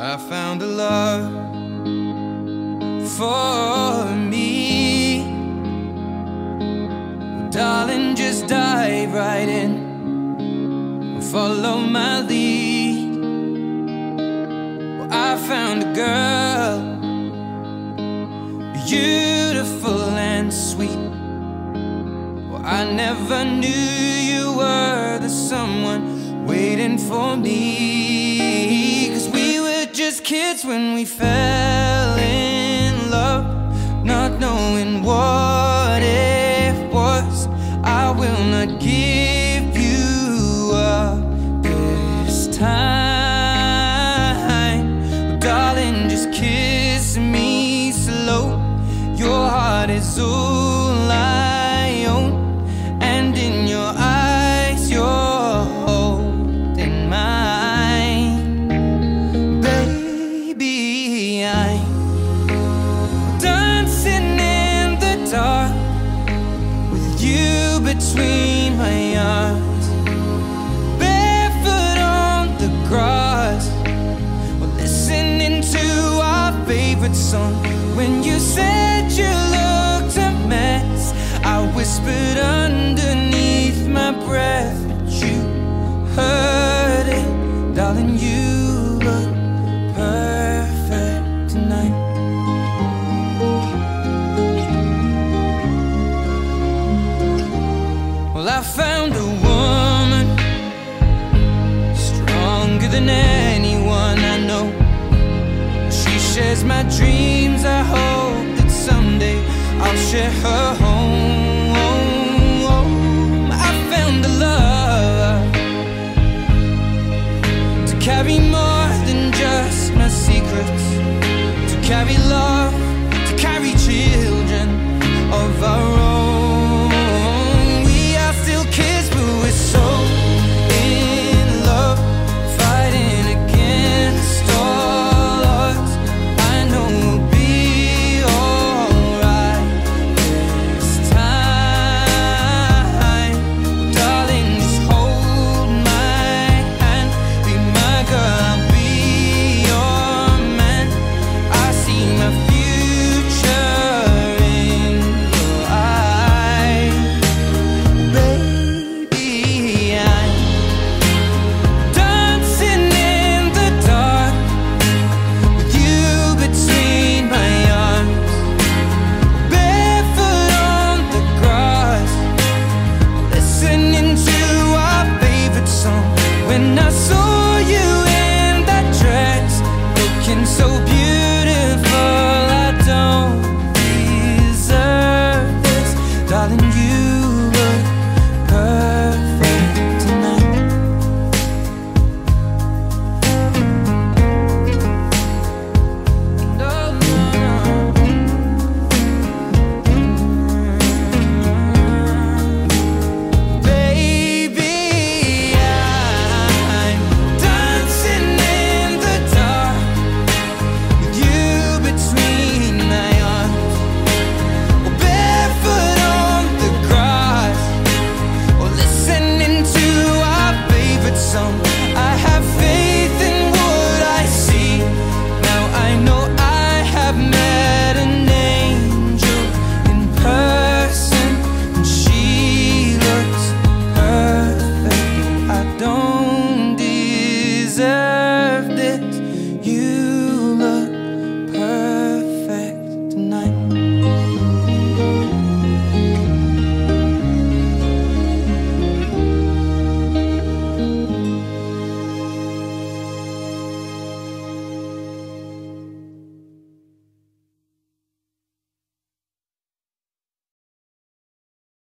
I found a love for me. Darling, just dive right in, follow my lead. Well, I found a girl, beautiful and sweet. Well, I never knew you were the someone waiting for me. 'Cause we were just kids when we fell in love, not knowing what it was. I will not give you up this time. Darling, just kiss me slow. Your heart is all I own, and in your eyes you're holding mine. Baby, I'm dancing in the dark with you between my arms, barefoot on the grass. We're listening to our favorite song. When you said you looked a mess, I whispered underneath my breath, but you heard it. Darling, you look perfect tonight. Well, I found a woman stronger than anyone I know. She shares my dreams. I hope that someday I'll share her home. I found a love to carry more than just my secrets, to carry love, to carry children of our own. We are still kids, but we're so in love, fighting against all odds. I know we'll be alright this time. Darling, just hold my hand, be my girl, I'll be your man. I see my future in your eyes. Baby, I'm dancing in the dark with you between my arms, barefoot on the grass, listening to our favorite song. When I saw you in that dress, looking so beautiful, I don't deserve this. Darling, you look perfect tonight. No, no, no. Baby, I'm dancing in the dark with you between my arms, or barefoot on the grass, or listening to our favorite song. I have faith in what I see. Now I know I have met an angel in person, and she looks perfect. I don't deserve this. You